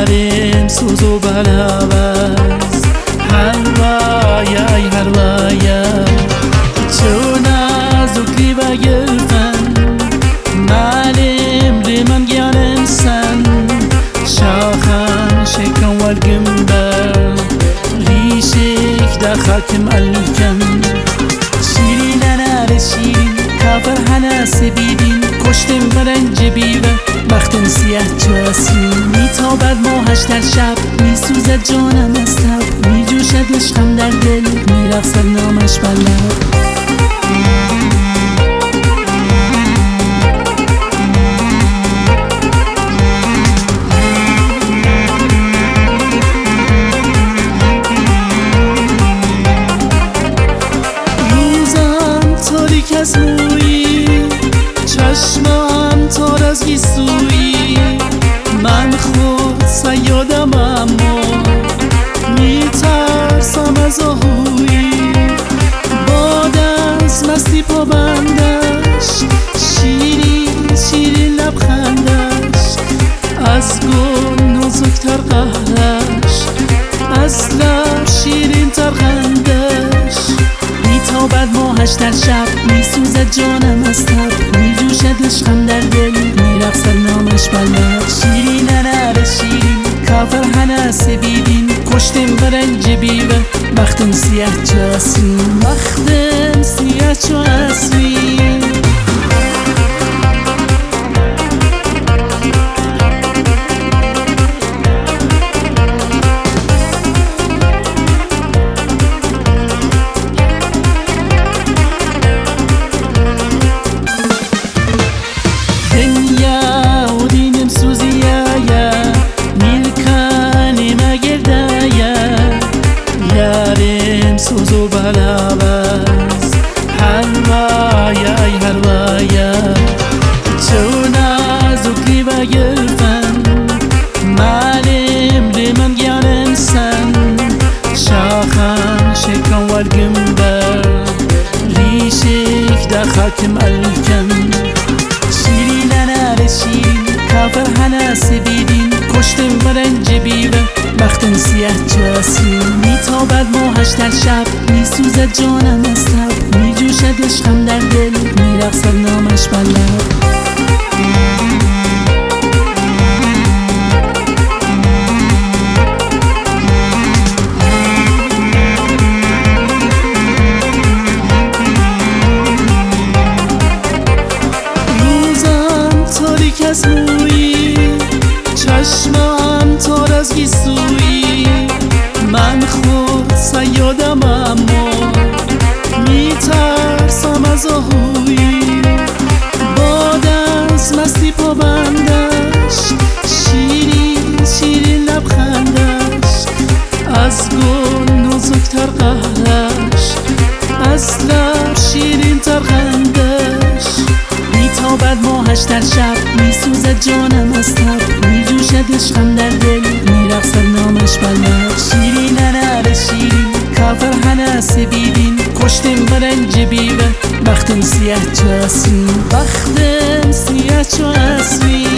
یارم سوز و بلاوز هروایا ای هروایا چون از اکلی و گرفن معلم ریمن گیانم سن شاخن شکن والگنبر ریشک در خاکم الکن شیرین نار شیرین کافر هناس بیدین کشتم برنج بیوه بختم سیاه جاسین میتابد ماهش در شب میسوزد جانم از تب میجوشد عشقم در دل میرقصد نامش بر لب تاریک از مویی چشمم تار از گیسویی من خود صیادم اما میترسم از آهویی باد از مستی پابندش شیرین شیرین لبخندش از گل نازکتر قهرش از لب شیرین تر خندش میتابد ماهش در شب میسوزد جانم از تب میجوشد عشقم در دل میرقصد نامش بر لب شیرین نار شیرین کافر هناس بیدین کشتم برنج بیوه بختم سیاه جاسین بختم سیاه جاسین سوز و بلاوز هروایا ای هروایا چون از اکلی و گرفن معلم ریمن گیانم سن شاخن شکن والگنبر ریشک در خاکم الکن شیرین نار شیرین کافر هناس بیدین کشتم برنج بیوه بختم سیاه جاسین میتابد ماهش در شب میسوزد جانم از تب میجوشد عشقم در دل میرقصد نامش بر لب روزم تاریک از مویی چشمم تار از گیسویی من خود صیادم اما میترسم از آهویی باد از مستی پابندش شیرین شیرین لبخندش از گل نازکتر قهرش از لب شیرین تر خندش میتابد ماهش در شب میسوزد جانم از تب میجوشد عشقم در دل میرقصد نامش بر لب شیرین نار شیرین کافر هناس بیدین کشتم برنج بیوه بختم سیاه جاسین بختم سیاه جاسین